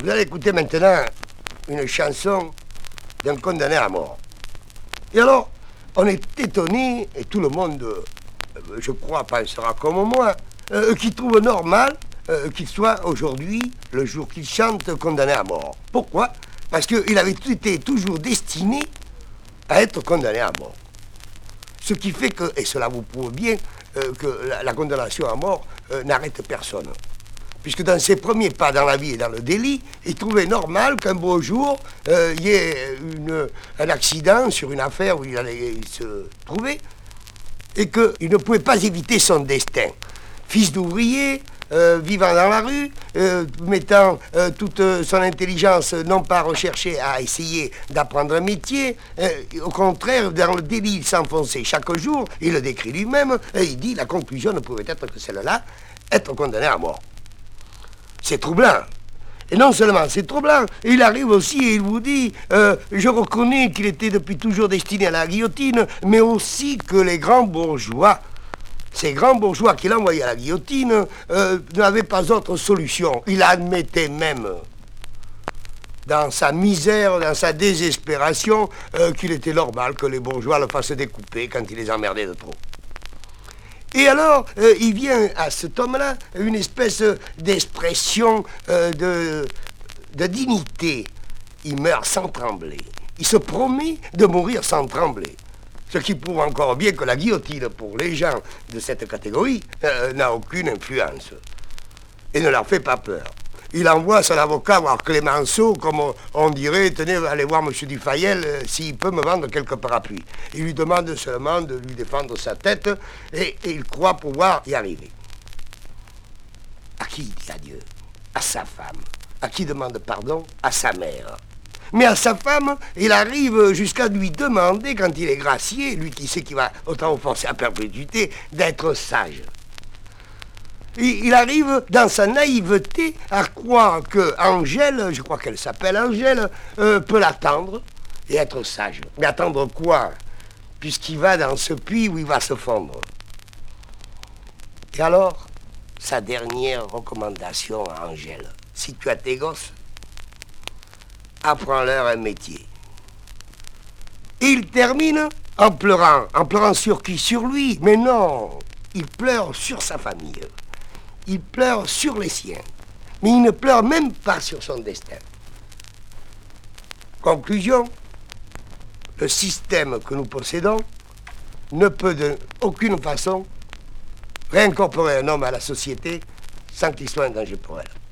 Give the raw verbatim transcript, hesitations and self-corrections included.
Vous allez écouter maintenant une chanson d'un condamné à mort. Et alors, on est étonné, et tout le monde, euh, je crois, pensera comme moi, euh, qui trouve normal euh, qu'il soit aujourd'hui, le jour qu'il chante, condamné à mort. Pourquoi? Parce qu'il avait été toujours destiné à être condamné à mort. Ce qui fait que, et cela vous prouve bien, euh, que la, la condamnation à mort euh, n'arrête personne. Puisque dans ses premiers pas dans la vie et dans le délit, il trouvait normal qu'un beau jour, euh, il y ait une, un accident sur une affaire où il allait se trouver, et qu'il ne pouvait pas éviter son destin. Fils d'ouvrier, euh, vivant dans la rue, euh, mettant euh, toute son intelligence non pas recherchée à essayer d'apprendre un métier, euh, au contraire, dans le délit, il s'enfonçait chaque jour, il le décrit lui-même, et il dit la conclusion ne pouvait être que celle-là, être condamné à mort. C'est troublant. Et non seulement c'est troublant, il arrive aussi et il vous dit, euh, je reconnais qu'il était depuis toujours destiné à la guillotine, mais aussi que les grands bourgeois, ces grands bourgeois qu'il envoyait à la guillotine, euh, n'avaient pas autre solution. Il admettait même, dans sa misère, dans sa désespération, euh, qu'il était normal que les bourgeois le fassent découper quand il les emmerdait de trop. Et alors, euh, il vient à cet homme-là une espèce d'expression euh, de, de dignité. Il meurt sans trembler. Il se promet de mourir sans trembler. Ce qui prouve encore bien que la guillotine, pour les gens de cette catégorie, euh, n'a aucune influence. Et ne leur fait pas peur. Il envoie son avocat voir Clémenceau, comme on, on dirait, tenez, allez voir M. Dufayel euh, s'il peut me vendre quelques parapluies. Il lui demande seulement de lui défendre sa tête et, et il croit pouvoir y arriver. À qui il dit adieu? À sa femme. À qui demande pardon? À sa mère. Mais à sa femme, il arrive jusqu'à lui demander, quand il est gracié, lui qui sait qu'il va autant forcer à perpétuité, d'être sage. Il arrive, dans sa naïveté, à croire que Angèle, je crois qu'elle s'appelle Angèle, euh, peut l'attendre et être sage. Mais attendre quoi? Puisqu'il va dans ce puits où il va se fondre. Et alors, sa dernière recommandation à Angèle, si tu as tes gosses, apprends-leur un métier. Et il termine en pleurant. En pleurant sur qui? Sur lui. Mais non, il pleure sur sa famille. Il pleure sur les siens, mais il ne pleure même pas sur son destin. Conclusion, le système que nous possédons ne peut de aucune façon réincorporer un homme à la société sans qu'il soit un danger pour elle.